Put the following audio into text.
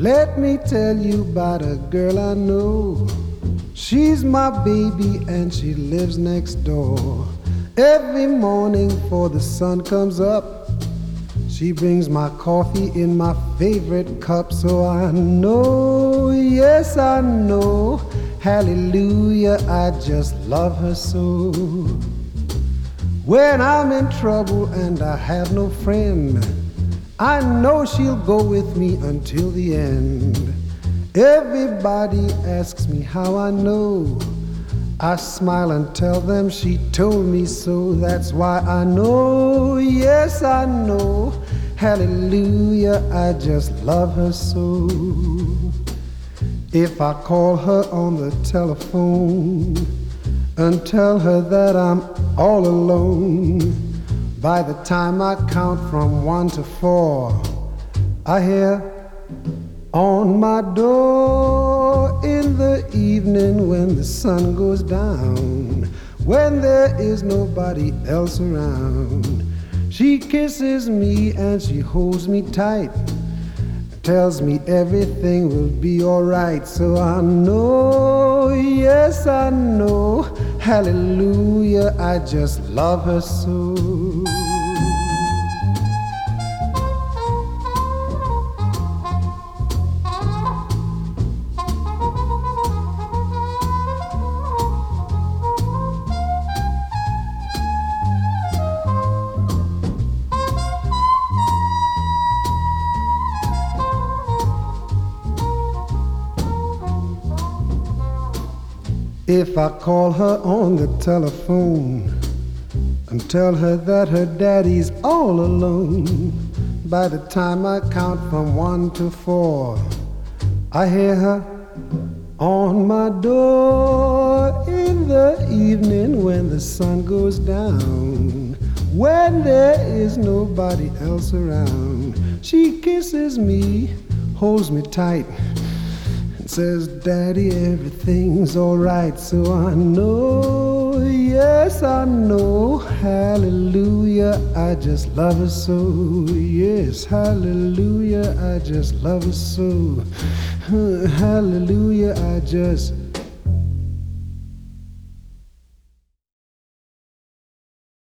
Let me tell you about a girl I know. She's my baby and she lives next door. Every morning before the sun comes up, she brings my coffee in my favorite cup. So I know, yes I know, hallelujah, I just love her so. When I'm in trouble and I have no friend, I know she'll go with me until the end. Everybody asks me how I know. I smile and tell them she told me so. That's why I know, yes I know, hallelujah, I just love her so. If I call her on the telephone and tell her that I'm all alone, by the time I count from 1 to 4, I hear on my door in the evening when the sun goes down, when there is nobody else around. She kisses me and she holds me tight, tells me everything will be alright. So I know, yes I know, hallelujah, I just love her so. If I call her on the telephone and tell her that her daddy's all alone, by the time I count from 1 to 4, I hear her on my door in the evening when the sun goes down, when there is nobody else around. She kisses me, holds me tight, says, Daddy, everything's alright. So I know, yes I know, hallelujah, I just love her so. Yes, hallelujah, I just love her so. Hallelujah, I just